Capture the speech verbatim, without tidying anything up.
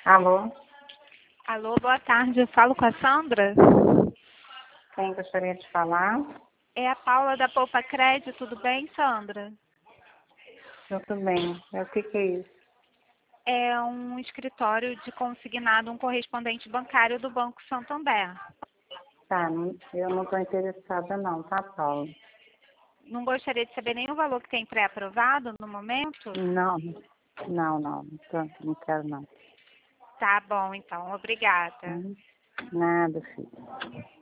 Alô? Alô, boa tarde. Eu falo com a Sandra? Quem gostaria de falar? É a Paula da Poupa Crédito. Tudo bem, Sandra? Tudo bem. O que, que é isso? É um escritório de consignado, um correspondente bancário do Banco Santander. Tá, não- eu não estou interessada não, tá, Paulo? Não gostaria de saber nem o valor que tem pré-aprovado no momento? Não, não, não, não, tô- não quero não. Tá bom, então. Obrigada. Hum, Nada, filho.